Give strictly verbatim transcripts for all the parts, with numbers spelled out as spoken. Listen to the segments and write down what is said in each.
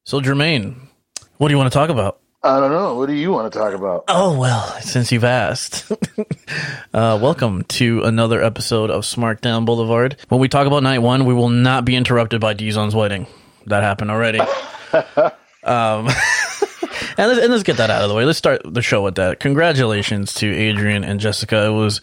So, Jermaine, what do you want to talk about? I don't know. What do you want to talk about? Oh, well, since you've asked. uh, welcome to another episode of Smartdown Boulevard. When we talk about night one, we will not be interrupted by D-Zon's wedding. That happened already. um, and, let's, and let's get that out of the way. Let's start the show with that. Congratulations to Adrian and Jessica. It was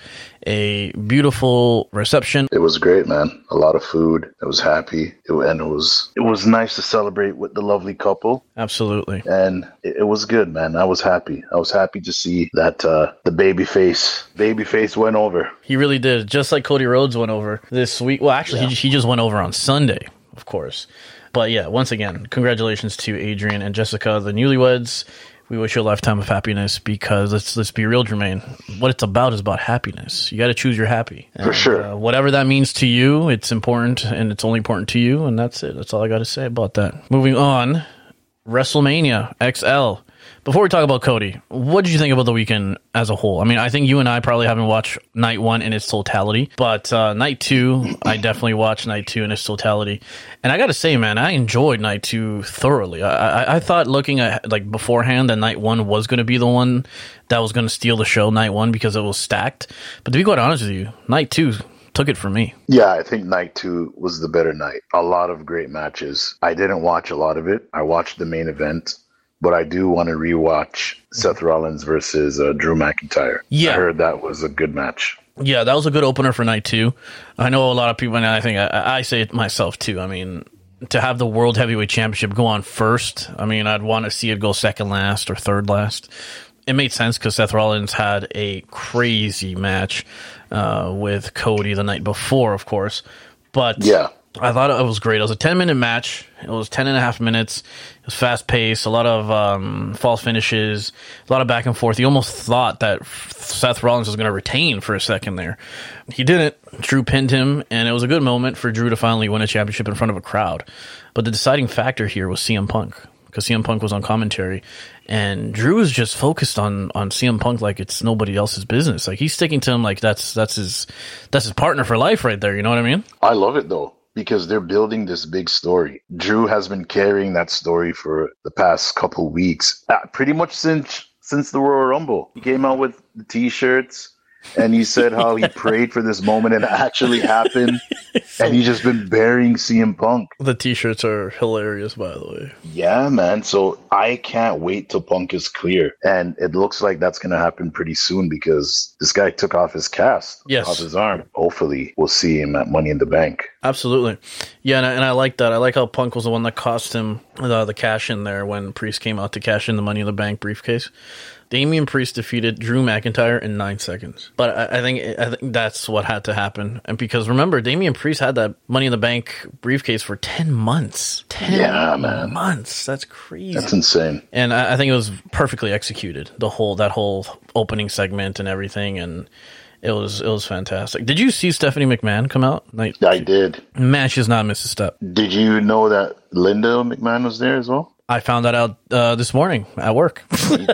a beautiful reception. It was great, man. A lot of food. I was happy. It, and it was it was nice to celebrate with the lovely couple. Absolutely. And it, it was good, man. I was happy. I was happy to see that uh, the baby face, baby face went over. He really did. Just like Cody Rhodes went over this week. Well, actually, yeah. he, he just went over on Sunday, of course. But yeah, once again, congratulations to Adrian and Jessica, the newlyweds. We wish you a lifetime of happiness because let's let's be real, Jermaine. What it's about is about happiness. You got to choose your happy. And, For sure. Uh, whatever that means to you, it's important, and it's only important to you, and that's it. That's all I got to say about that. Moving on, WrestleMania X L. Before we talk about Cody, what did you think about the weekend as a whole? I mean, I think you and I probably haven't watched night one in its totality, but uh, night two, I definitely watched night two in its totality. And I got to say, man, I enjoyed night two thoroughly. I, I, I thought looking at like beforehand that night one was going to be the one that was going to steal the show, night one, because it was stacked. But to be quite honest with you, night two took it from me. Yeah, I think night two was the better night. A lot of great matches. I didn't watch a lot of it. I watched the main event. But I do want to rewatch Seth Rollins versus uh, Drew McIntyre. Yeah. I heard that was a good match. Yeah, that was a good opener for night two. I know a lot of people, and I think I, I say it myself too. I mean, to have the World Heavyweight Championship go on first, I mean, I'd want to see it go second last or third last. It made sense because Seth Rollins had a crazy match uh, with Cody the night before, of course. But yeah. I thought it was great. It was a ten-minute match. It was ten and a half minutes. It was fast-paced, a lot of um, false finishes, a lot of back and forth. You almost thought that Seth Rollins was going to retain for a second there. He didn't. Drew pinned him, and it was a good moment for Drew to finally win a championship in front of a crowd. But the deciding factor here was C M Punk, because C M Punk was on commentary, and Drew is just focused on, on C M Punk like it's nobody else's business. Like, he's sticking to him like that's that's his that's his partner for life right there. You know what I mean? I love it, though. Because they're building this big story. Drew has been carrying that story for the past couple weeks, uh, pretty much since since the Royal Rumble. He came out with the T-shirts, and he said how he prayed for this moment, and it actually happened. And he's just been burying C M Punk. The T-shirts are hilarious, by the way. Yeah, man. So I can't wait till Punk is clear. And it looks like that's going to happen pretty soon because this guy took off his cast, yes. off his arm. Hopefully we'll see him at Money in the Bank. Absolutely. Yeah, and I, and I like that. I like how Punk was the one that cost him the, the cash in there when Priest came out to cash in the Money in the Bank briefcase. Damian Priest defeated Drew McIntyre in nine seconds. But I, I think I think that's what had to happen. And because remember, Damian Priest had that Money in the Bank briefcase for ten months. ten yeah, man. months. That's crazy. That's insane. And I, I think it was perfectly executed. The whole that whole opening segment and everything, and it was it was fantastic. Did you see Stephanie McMahon come out? Like, I did. Man, she's not miss a step. Did you know that Linda McMahon was there as well? I found that out uh, this morning at work.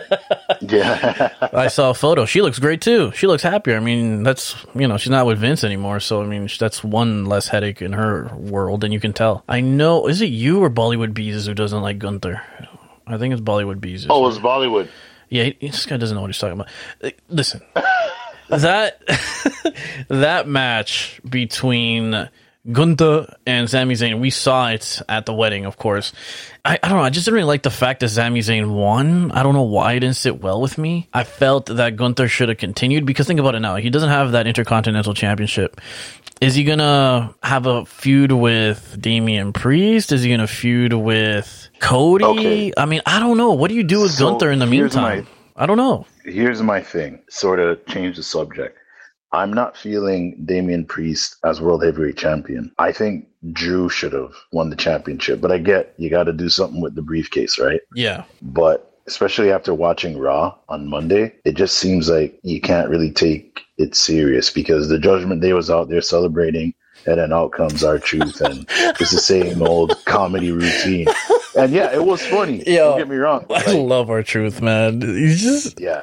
Yeah. I saw a photo. She looks great too. She looks happier. I mean, that's, you know, she's not with Vince anymore. So, I mean, that's one less headache in her world, and you can tell. I know, is it you or Bollywood Bees who doesn't like Gunther? I think it's Bollywood Bees. Oh, it's Bollywood. Yeah, he, this guy doesn't know what he's talking about. Listen, that that match between Gunther and Sami Zayn, we saw it at the wedding, of course. I, I don't know, I just didn't really like the fact that Sami Zayn won. I don't know why it didn't sit well with me. I felt that Gunther should have continued, because think about it now. He doesn't have that Intercontinental Championship. Is he going to have a feud with Damian Priest? Is he going to feud with Cody? Okay. I mean, I don't know. What do you do with so Gunther in the meantime? My, I don't know. Here's my thing. Sort of change the subject. I'm not feeling Damian Priest as World Heavyweight Champion. I think Drew should have won the championship, but I get you got to do something with the briefcase, right? Yeah. But especially after watching Raw on Monday, it just seems like you can't really take it serious because the Judgment Day was out there celebrating, and then out comes R-Truth, and it's the same old comedy routine. And yeah, it was funny. Yo, don't get me wrong. I like, love R-Truth, man. He's just... Yeah.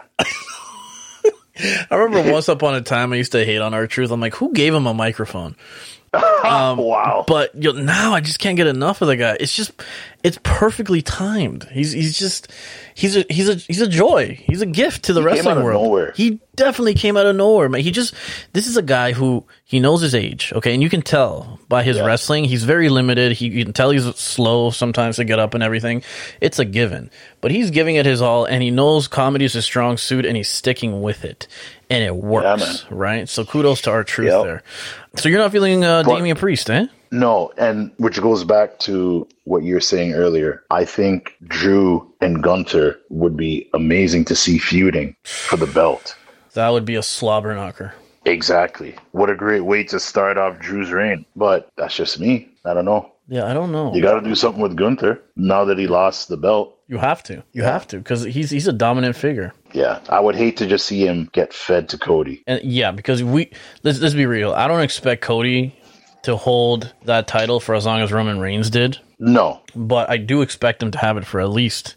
I remember once upon a time I used to hate on R-Truth. I'm like, who gave him a microphone? Um, wow. But you know, now I just can't get enough of the guy. It's just, It's perfectly timed. He's he's just he's a he's a he's a joy. He's a gift to the He came wrestling out of world. nowhere. He definitely came out of nowhere, man. He just this is a guy who he knows his age, okay, and you can tell by his Yeah. wrestling. He's very limited. He you can tell he's slow sometimes to get up and everything. It's a given, but he's giving it his all, and he knows comedy is his strong suit, and he's sticking with it, and it works, Yeah, right? So kudos to our truth Yep. there. So you're not feeling uh, But- Damian Priest, eh? No, and which goes back to what you were saying earlier. I think Drew and Gunter would be amazing to see feuding for the belt. That would be a slobber knocker. Exactly. What a great way to start off Drew's reign. But that's just me. I don't know. Yeah, I don't know. You got to do something with Gunther now that he lost the belt. You have to. You have to because he's he's a dominant figure. Yeah, I would hate to just see him get fed to Cody. And yeah, because we let's let's be real. I don't expect Cody to hold that title for as long as Roman Reigns did, No. but I do expect him to have it for at least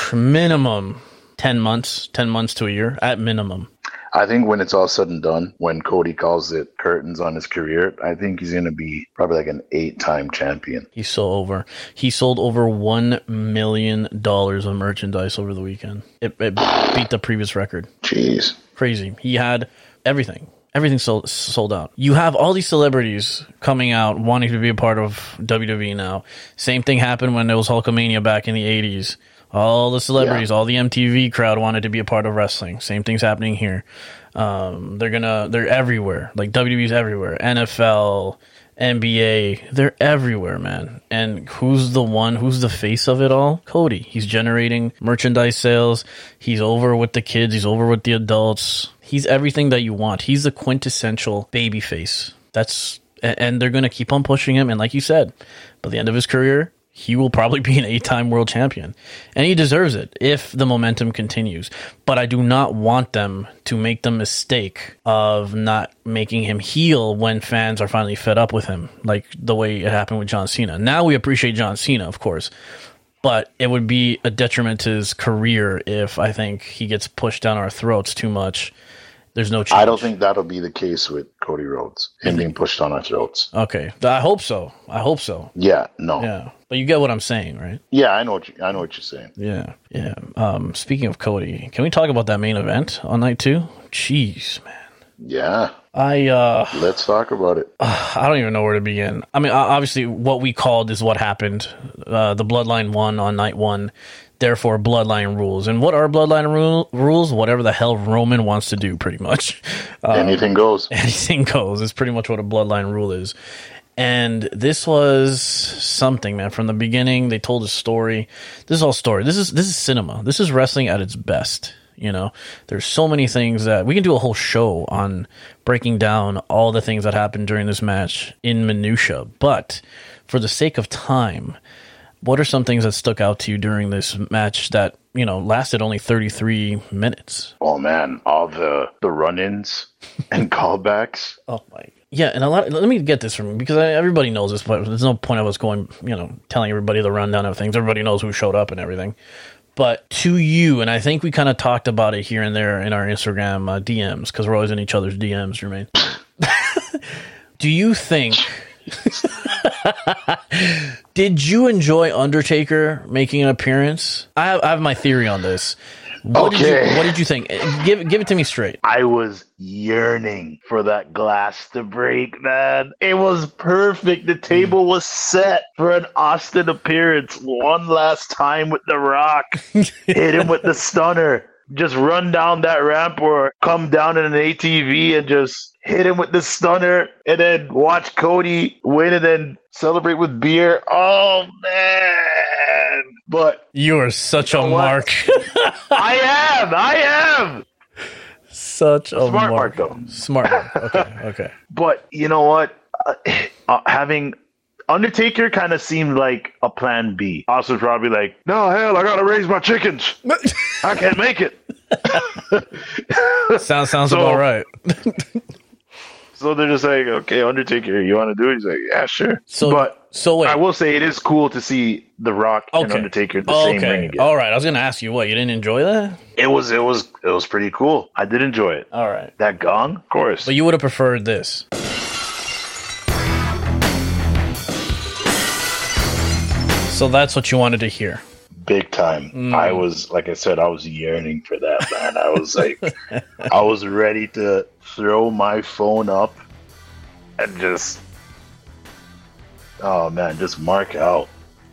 minimum ten months, ten months to a year at minimum. I think when it's all said and done, when Cody calls it curtains on his career, I think he's going to be probably like an eight-time champion. He's so over. He sold over one million dollars of merchandise over the weekend. It, it beat the previous record. Jeez. Crazy. He had everything. Everything sold sold out. You have all these celebrities coming out wanting to be a part of W W E now. Same thing happened when there was Hulkamania back in the eighties. All the celebrities, Yeah. all the M T V crowd wanted to be a part of wrestling. Same thing's happening here. Um, they're gonna, they're everywhere. Like W W E's everywhere. N F L, N B A, they're everywhere, man. And who's the one, who's the face of it all? Cody. He's generating merchandise sales. He's over with the kids. He's over with the adults. He's everything that you want. He's the quintessential baby face. That's, and they're going to keep on pushing him. And like you said, by the end of his career, he will probably be an eight-time world champion. And he deserves it if the momentum continues. But I do not want them to make the mistake of not making him heel when fans are finally fed up with him, like the way it happened with John Cena. Now we appreciate John Cena, of course. But it would be a detriment to his career if I think he gets pushed down our throats too much. There's no change. I don't think that'll be the case with Cody Rhodes, him being pushed on our throats. Okay. I hope so. I hope so. Yeah, no. Yeah, Yeah. But you get what I'm saying, right? I know what you, I know what you're saying. Yeah. Yeah. Um, speaking of Cody, can we talk about that main event on night two? Jeez, man. Yeah, I uh let's talk about it. I don't even know where to begin. I mean, o- obviously what we called is what happened. Uh, the Bloodline won on night one. Therefore, Bloodline rules. And what are Bloodline rule- rules? Whatever the hell Roman wants to do, pretty much. Um, Anything goes. anything goes is pretty much what a Bloodline rule is. And this was something, man. From the beginning, they told a story. This is all story. This is this is cinema. This is wrestling at its best. You know, there's so many things that we can do a whole show on breaking down all the things that happened during this match in minutia. But for the sake of time, what are some things that stuck out to you during this match that, you know, lasted only thirty-three minutes? Oh man, all the the run-ins and callbacks. Oh my! Yeah, and a lot. Let me get this from because I, everybody knows this, but there's no point of us going, you know, telling everybody the rundown of things. Everybody knows who showed up and everything. But to you, and I think we kind of talked about it here and there in our Instagram uh, D Ms because we're always in each other's D Ms, Jermaine. Do you think? Did you enjoy Undertaker making an appearance? I have, I have my theory on this. What Okay. Did you, what did you think? Give give it to me straight. I was yearning for that glass to break, man. It was perfect. The table was set for an Austin appearance one last time with The Rock. Hit him with the stunner. Just run down that ramp or come down in an A T V and just hit him with the stunner and then watch Cody win and then celebrate with beer. Oh, man. But You are such a know what? mark. I am. I am. Such a Smart mark. mark, though. Smart mark. Okay, okay. But you know what? Uh, uh, having Undertaker kind of seemed like a plan B. Austin's probably like, no, hell, I gotta raise my chickens. I can't make it. Sounds sounds So- about right. So they're just like, okay, Undertaker, you want to do it? He's like, yeah, sure. So, but so wait. I will say it is cool to see The Rock and Okay. Undertaker in the Oh, same ring okay. again. All right. I was gonna ask you what you didn't enjoy that. It was, it was, it was pretty cool. I did enjoy it. All right, That gong, of course. but you would have preferred this. So that's what you wanted to hear. Big time. Mm. I was, like I said, I was yearning for that, man. I was like, I was ready to throw my phone up and just, oh man, just mark out.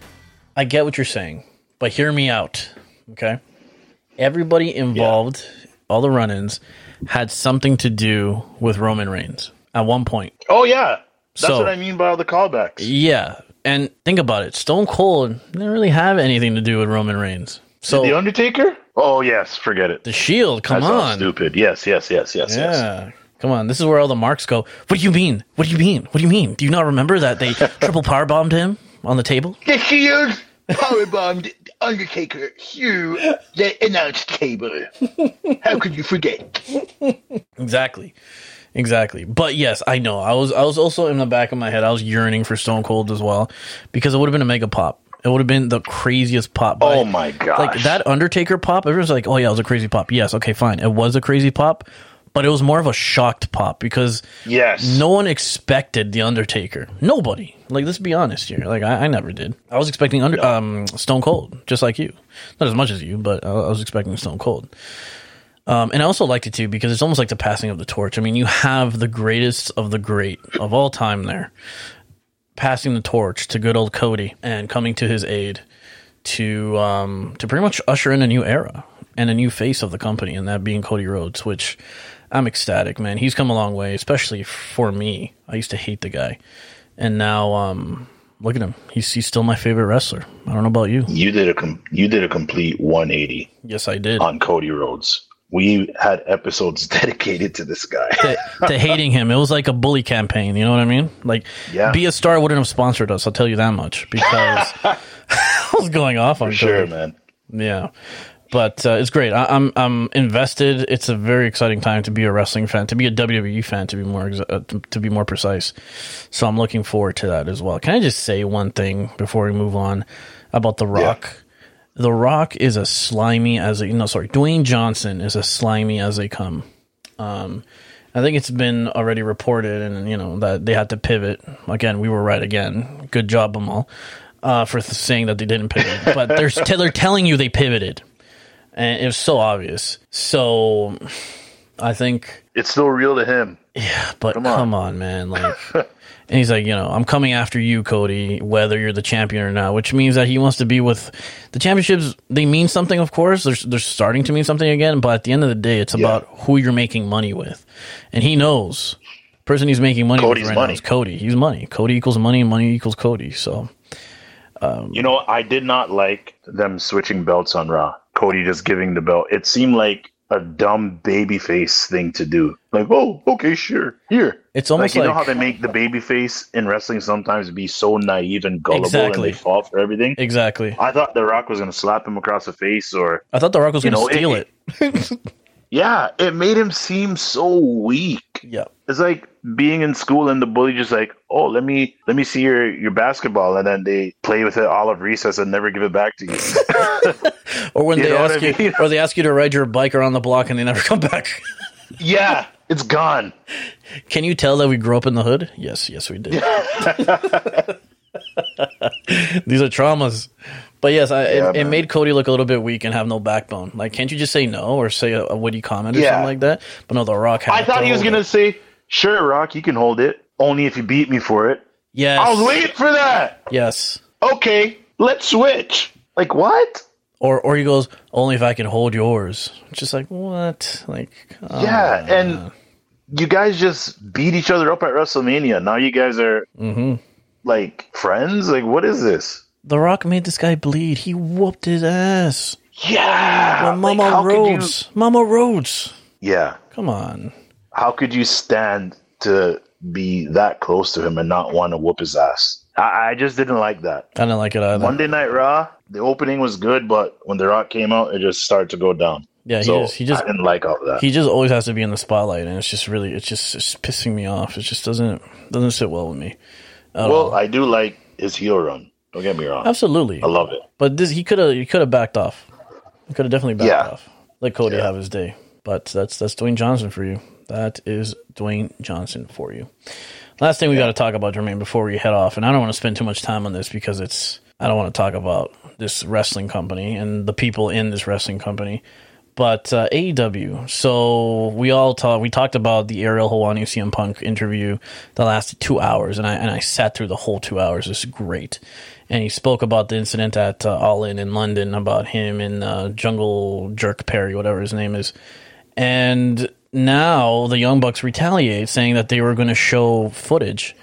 I get what you're saying, but hear me out, okay? Everybody involved, yeah. all the run-ins, had something to do with Roman Reigns at one point. Oh, yeah. That's so, what I mean by all the callbacks. Yeah. And think about it. Stone Cold didn't really have anything to do with Roman Reigns. So Did The Undertaker? Oh, yes. Forget it. The Shield, come That's on. Stupid. Yes, yes, yes, yes, yeah. yes. Come on. This is where all the marks go. What do you mean? What do you mean? What do you mean? Do you not remember that they triple powerbombed him on the table? The Shield powerbombed Undertaker through the announce table. How could you forget? Exactly. Exactly. But yes, I know. I was I was also in the back of my head, I was yearning for Stone Cold as well, because it would have been a mega pop. It would have been the craziest pop. But oh my gosh. Like that Undertaker pop, everyone's like, oh yeah, it was a crazy pop. Yes, okay, fine. It was a crazy pop, but it was more of a shocked pop because yes. no one expected The Undertaker. Nobody. Like, let's be honest here. Like, I, I never did. I was expecting under, no. um, Stone Cold, just like you. Not as much as you, but I, I was expecting Stone Cold. Um, and I also liked it too because it's almost like the passing of the torch. I mean, you have the greatest of the great of all time there, passing the torch to good old Cody and coming to his aid to um, to pretty much usher in a new era and a new face of the company, and that being Cody Rhodes, which I'm ecstatic, man. He's come a long way, especially for me. I used to hate the guy, and now um, look at him. He's he's still my favorite wrestler. I don't know about you. You did a com- you did a complete one eighty. Yes, I did on Cody Rhodes. We had episodes dedicated to this guy. to, to hating him. It was like a bully campaign. You know what I mean? Like, yeah. Be a Star wouldn't have sponsored us. I'll tell you that much because I was going off on For sure, man. Yeah, but uh, it's great. I, I'm I'm invested. It's a very exciting time to be a wrestling fan, to be a W W E fan, to be more exa- uh, to, to be more precise. So I'm looking forward to that as well. Can I just say one thing before we move on about The Rock? Yeah. The Rock is as slimy as a, no, sorry, Dwayne Johnson is as slimy as they come. Um, I think it's been already reported, and you know that they had to pivot. Again, we were right again. Good job, Amal, uh, for th- saying that they didn't pivot. But they're t- they're telling you they pivoted, and it was so obvious. So I think it's still real to him. Yeah, but come on, come on man, like. And he's like, you know, I'm coming after you, Cody, whether you're the champion or not, which means that he wants to be with the championships. They mean something, of course. They're, they're starting to mean something again. But at the end of the day, it's yeah. about who you're making money with. And he knows the person he's making money Cody's with right money. now is Cody. He's money. Cody equals money and money equals Cody. So, um, you know, I did not like them switching belts on Raw. Cody just giving the belt. It seemed like a dumb babyface thing to do. Like, oh, okay, sure, here. It's almost like, you like, know how they make the babyface in wrestling sometimes be so naive and gullible exactly. and they fall for everything? Exactly. I thought The Rock was going to slap him across the face, or I thought The Rock was going to steal it. it. Yeah, it made him seem so weak. Yeah. It's like being in school and the bully just like, oh, let me let me see your, your basketball, and then they play with it all of recess and never give it back to you. Or when you they ask you, mean? or they ask you to ride your bike around the block and they never come back. Yeah, it's gone. Can you tell that we grew up in the hood? Yes, yes, we did. These are traumas. But yes, I, yeah, it, it made Cody look a little bit weak and have no backbone. Like, can't you just say no or say a, a witty comment or yeah. something like that? But no, The Rock had I thought he was going to say, sure, Rock, you can hold it. Only if you beat me for it. Yes. I was waiting for that. Yes. Okay, let's switch. Like, what? Or or he goes, only if I can hold yours. It's just like, what? Like, oh, yeah, and you guys just beat each other up at WrestleMania. Now you guys are, mm-hmm. like, friends? Like, what is this? The Rock made this guy bleed. He whooped his ass. Yeah. When Mama like, Rhodes. You... Mama Rhodes. Yeah. Come on. How could you stand to be that close to him and not want to whoop his ass? I, I just didn't like that. I didn't like it either. Monday Night Raw, the opening was good, but when The Rock came out, it just started to go down. Yeah, he, so just, he just I didn't like all of that. He just always has to be in the spotlight, and it's just really, it's just it's pissing me off. It just doesn't doesn't sit well with me. Well, all. I do like his heel run. Don't get me wrong. Absolutely, I love it. But this, he could have, he could have backed off. He could have definitely backed yeah. off. Let Cody yeah. have his day. But that's that's Dwayne Johnson for you. That is Dwayne Johnson for you. Last thing we yeah. got to talk about, Jermaine, before we head off, and I don't want to spend too much time on this because it's I don't want to talk about this wrestling company and the people in this wrestling company. But uh, A E W. So we all talked. We talked about the Ariel Helwani C M Punk interview that lasted two hours, and I and I sat through the whole two hours. It was great. And he spoke about the incident at uh, All In in London, about him and uh, Jungle Jerk Perry, whatever his name is. And now the Young Bucks retaliate, saying that they were going to show footage.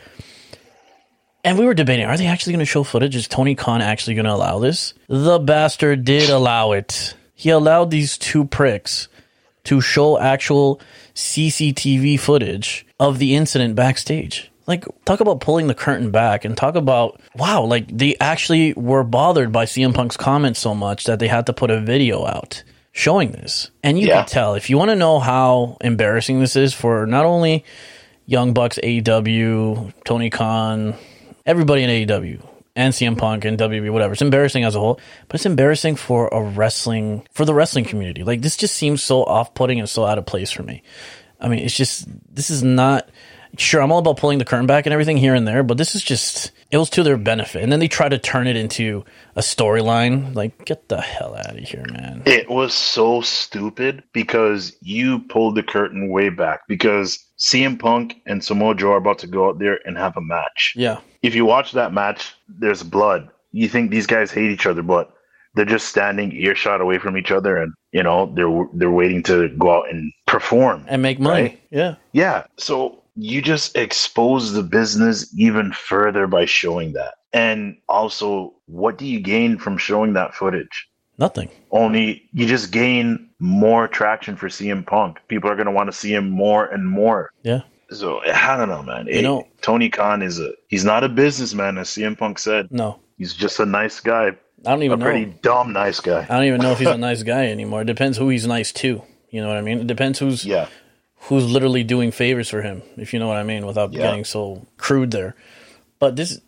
And we were debating: are they actually going to show footage? Is Tony Khan actually going to allow this? The bastard did allow it. He allowed these two pricks to show actual C C T V footage of the incident backstage. Like, talk about pulling the curtain back and talk about, wow, like they actually were bothered by C M Punk's comments so much that they had to put a video out showing this. And you yeah. can tell, if you want to know how embarrassing this is for not only Young Bucks, A E W, Tony Khan, everybody in A E W, and C M Punk and W W E, whatever. It's embarrassing as a whole, but it's embarrassing for a wrestling, for the wrestling community. Like, this just seems so off-putting and so out of place for me. I mean, it's just, this is not, sure, I'm all about pulling the curtain back and everything here and there, but this is just, it was to their benefit. And then they try to turn it into a storyline. Like, get the hell out of here, man. It was so stupid because you pulled the curtain way back because C M Punk and Samoa Joe are about to go out there and have a match. Yeah. If you watch that match, there's blood. You think these guys hate each other, but they're just standing earshot away from each other, and you know they're they're waiting to go out and perform and make money. Right? Yeah, yeah. So you just expose the business even further by showing that. And also, what do you gain from showing that footage? Nothing. Only you just gain more traction for C M Punk. People are going to want to see him more and more. Yeah. So I don't know, man. You it, know, Tony Khan is a he's not a businessman, as C M Punk said. No, he's just a nice guy. I don't even a know. pretty dumb nice guy. I don't even know if he's a nice guy anymore. It depends who he's nice to. You know what I mean? It depends who's yeah. who's literally doing favors for him, if you know what I mean, without yeah. getting so crude there. But this,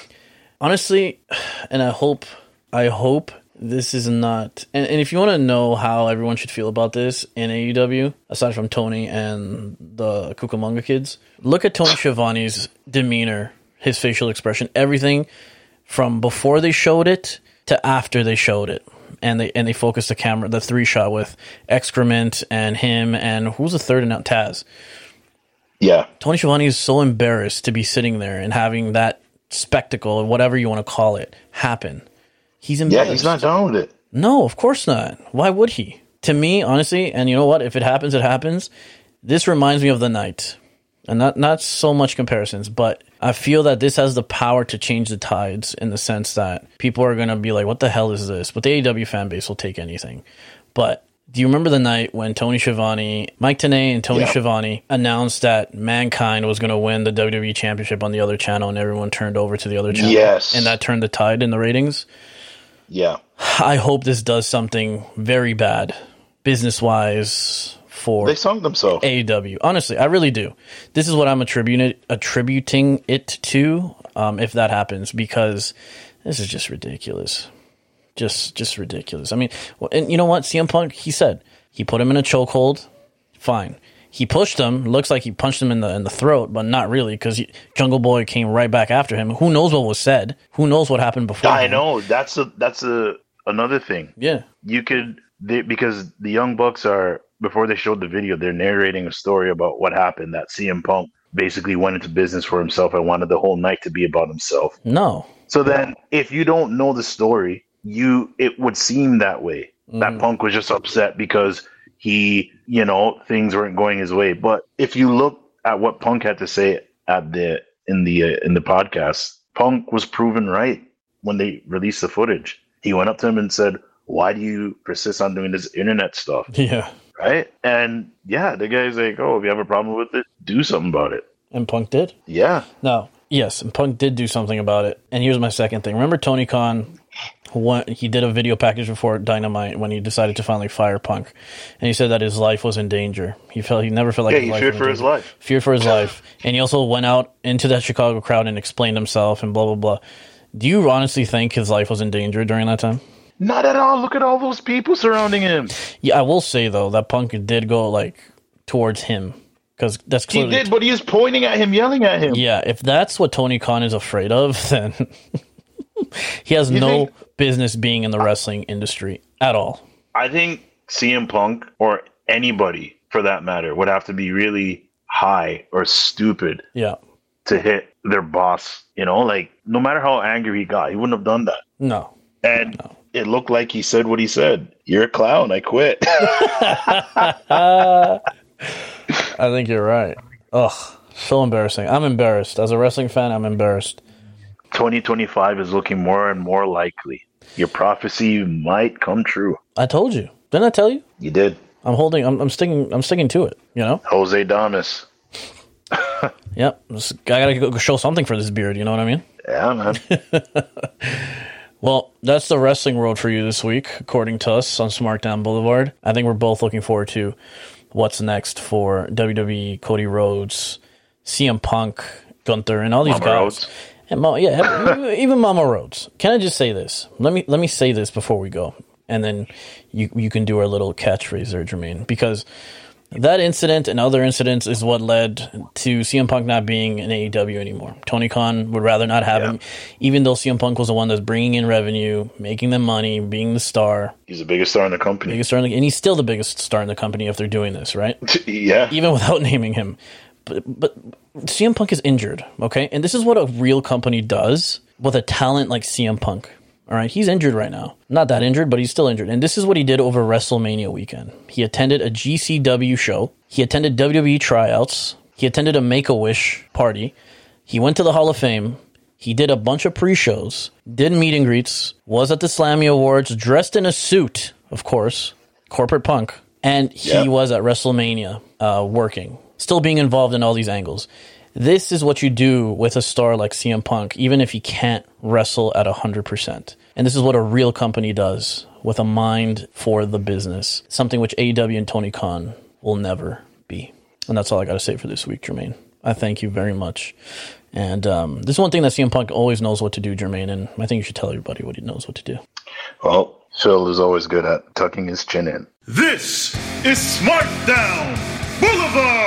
honestly, and I hope, I hope. This is not... And, and if you want to know how everyone should feel about this in A E W, aside from Tony and the Cucamonga kids, look at Tony Schiavone's demeanor, his facial expression, everything from before they showed it to after they showed it. And they and they focused the camera, the three-shot with Excrement and him and... Who's the third and out? Taz. Yeah. Tony Schiavone is so embarrassed to be sitting there and having that spectacle, or whatever you want to call it, happen. He's embarrassed. Yeah, he's not down with it. No, of course not. Why would he? To me, honestly, and you know what? If it happens, it happens. This reminds me of the night. And not, not so much comparisons, but I feel that this has the power to change the tides in the sense that people are going to be like, what the hell is this? But the A E W fan base will take anything. But do you remember the night when Tony Schiavone, Mike Tenay and Tony yeah. Schiavone announced that Mankind was going to win the W W E Championship on the other channel, and everyone turned over to the other channel? Yes. And that turned the tide in the ratings? Yeah. I hope this does something very bad, business-wise, for they sunk themselves. A E W. Honestly, I really do. This is what I'm attributing attributing it to, um, if that happens, because this is just ridiculous. Just just ridiculous. I mean, and you know what? C M Punk, he said, he put him in a chokehold. Fine. He pushed him. Looks like he punched him in the in the throat, but not really, because Jungle Boy came right back after him. Who knows what was said? Who knows what happened before? I know. That's a that's a another thing. Yeah, you could they, because the Young Bucks are, before they showed the video, they're narrating a story about what happened. That C M Punk basically went into business for himself and wanted the whole night to be about himself. No. So then, if you don't know the story, you it would seem that way. Mm. That Punk was just upset because he, you know, things weren't going his way. But if you look at what Punk had to say at the in the uh, in the podcast, Punk was proven right when they released the footage. He went up to him and said, "Why do you persist on doing this internet stuff?" Yeah. Right? And yeah, the guy's like, "Oh, if you have a problem with it, do something about it." And Punk did? Yeah. No. Yes, and Punk did do something about it. And here's my second thing. Remember Tony Khan? What, he did a video package before Dynamite when he decided to finally fire Punk, and he said that his life was in danger. He felt he never felt like yeah, his he life feared was for in his danger. life. Feared for his life, and he also went out into that Chicago crowd and explained himself and blah blah blah. Do you honestly think his life was in danger during that time? Not at all. Look at all those people surrounding him. Yeah, I will say though that Punk did go like towards him. Because that's clearly he did, but he was pointing at him, yelling at him. Yeah, if that's what Tony Khan is afraid of, then He has You no think- business being in the wrestling industry at all. I think C M Punk, or anybody for that matter, would have to be really high or stupid Yeah. to hit their boss. You know, like no matter how angry he got, he wouldn't have done that. No. And it looked like he said what he said. You're a clown. I quit. I think you're right. Ugh. So embarrassing. I'm embarrassed. As a wrestling fan, I'm embarrassed. twenty twenty-five is looking more and more likely. Your prophecy might come true. I told you. Didn't I tell you? You did. I'm holding. I'm, I'm sticking. I'm sticking to it. You know. Jose Damas. Yep. Just- I gotta go show something for this beard. You know what I mean? Yeah, man. Well, that's the wrestling world for you this week, according to us on SmackDown Boulevard. I think we're both looking forward to what's next for W W E, Cody Rhodes, C M Punk, Gunther, and all these Mama guys. Rhodes. And Ma- yeah, even Mama Rhodes. Can I just say this? Let me let me say this before we go, and then you you can do our little catchphrase there, Jermaine, because that incident and other incidents is what led to C M Punk not being in A E W anymore. Tony Khan would rather not have Yeah. him, even though C M Punk was the one that's bringing in revenue, making them money, being the star, He's the biggest star in the company. biggest star in the, and he's still the biggest star in the company if they're doing this, right? Yeah. Even without naming him. But, but C M Punk is injured, okay? And this is what a real company does with a talent like C M Punk. All right, he's injured right now. Not that injured, but he's still injured. And this is what he did over WrestleMania weekend. He attended a G C W show. He attended W W E tryouts. He attended a Make-A-Wish party. He went to the Hall of Fame. He did a bunch of pre-shows, did meet and greets, was at the Slammy Awards, dressed in a suit, of course, corporate punk. And he Yeah. was at WrestleMania uh, working, still being involved in all these angles. This is what you do with a star like C M Punk, even if he can't wrestle at one hundred percent. And this is what a real company does with a mind for the business, something which A E W and Tony Khan will never be. And that's all I got to say for this week, Jermaine. I thank you very much. And um, this is one thing that C M Punk always knows what to do, Jermaine, and I think you should tell everybody what he knows what to do. Well, Phil is always good at tucking his chin in. This is SmackDown Boulevard.